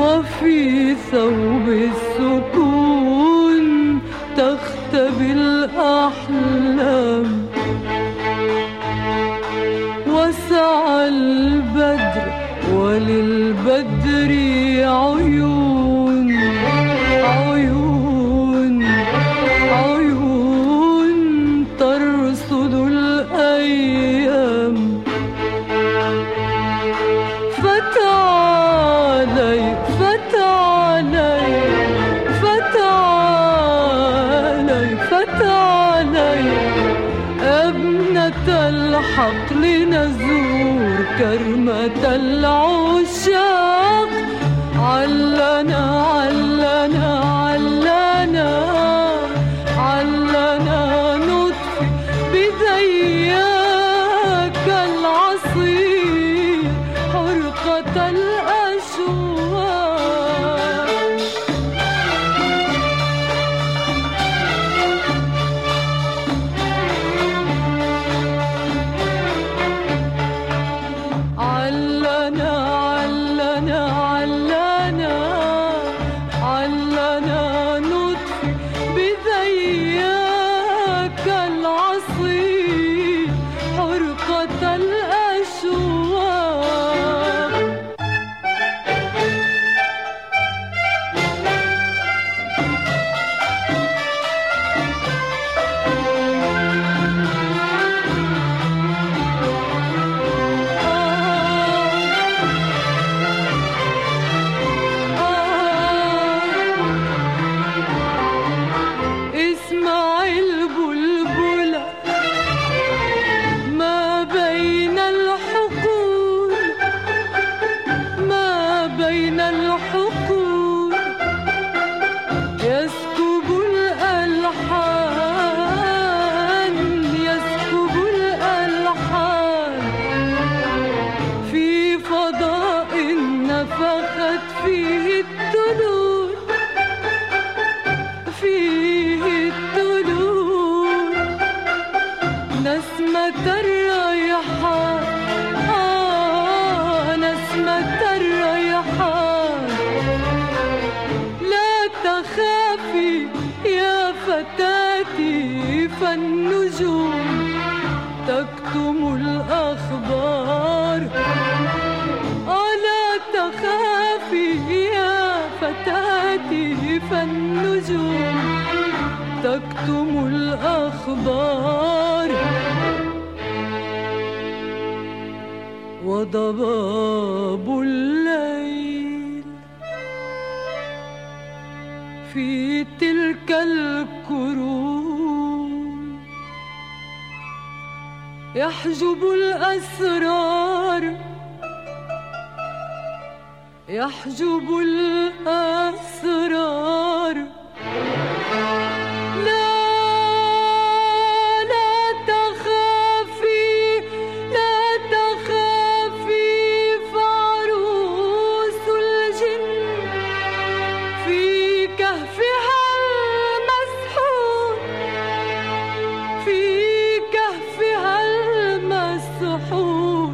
وفي ثوب السكون تختبي الأحلام. وسعى البدر وللبدر عيون، عيون، عيون ترصد الأيام. فتعالي فتعالي فتعالي فتعالي ابنة الحق لنزور كرمة العشاق. علنا علنا علنا علنا نطفي بذياك العصير حرقة الأشواق. علنا علنا علنا علنا نطفي بذياك العصير حرقة الأشواق. اسمع البلبلة ما بين الحقول، ما بين الحقول يسكب الألحان، يسكب الألحان في فضاء نفخت فيه الطلول، فيه الطلول نسمة الريحان، نسمة الريحان. لا تخافي يا فتاتي فالنجوم تكتم الأخبار. لا تخافي يا فتاتي فالنجوم تكتم الأخبار. وضباب الليل في تلك الكروم يحجب الأسرار، يحجب الأسرار. لا لا تخافي، لا تخافي فعروس الجن في كهفها المسحور، في كهفها المسحور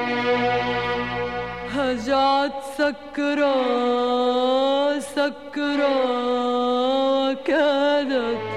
هجعت سكرى سكرى كادت